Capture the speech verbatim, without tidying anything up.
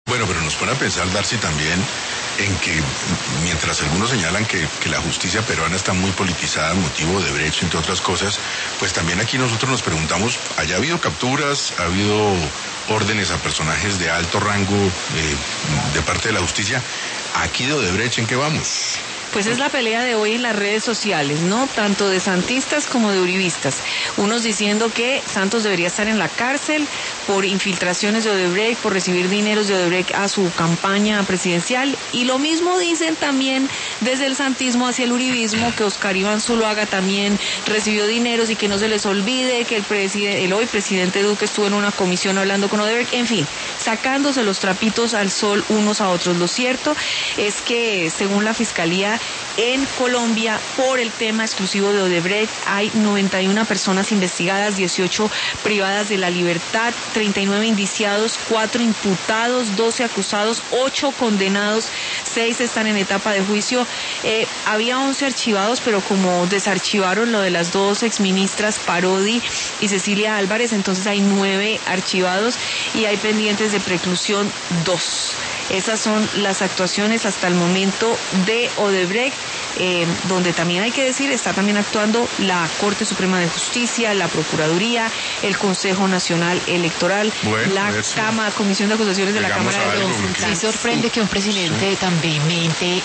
Bueno, pero nos pone a pensar, Darcy, también en que mientras algunos señalan que, que la justicia peruana está muy politizada, motivo de Brecht, entre otras cosas, pues también aquí nosotros nos preguntamos, ¿haya habido capturas, ha habido órdenes a personajes de alto rango eh, de parte de la justicia? ¿Aquí de Odebrecht en qué vamos? Pues es la pelea de hoy en las redes sociales, ¿no? Tanto de santistas como de uribistas. Unos diciendo que Santos debería estar en la cárcel por infiltraciones de Odebrecht, por recibir dineros de Odebrecht a su campaña presidencial. Y lo mismo dicen también desde el santismo hacia el uribismo, que Oscar Iván Zuluaga también recibió dineros y que no se les olvide que el, preside- el hoy presidente Duque estuvo en una comisión hablando con Odebrecht. En fin, sacándose los trapitos al sol unos a otros. Lo cierto es que, según la Fiscalía, en Colombia, por el tema exclusivo de Odebrecht, hay noventa y una personas investigadas, dieciocho privadas de la libertad, treinta y nueve indiciados, cuatro imputados, doce acusados, ocho condenados, seis están en etapa de juicio. Eh, había once archivados, pero como desarchivaron lo de las dos exministras Parodi y Cecilia Álvarez, entonces hay nueve archivados y hay pendientes de preclusión dos. Esas son las actuaciones hasta el momento de Odebrecht, eh, donde también hay que decir, está también actuando la Corte Suprema de Justicia, la Procuraduría, el Consejo Nacional Electoral, bueno, la eso. Cámara, Comisión de Acusaciones de Llegamos la Cámara de algo, Representantes. Sí sorprende que un presidente Sí. tan vehemente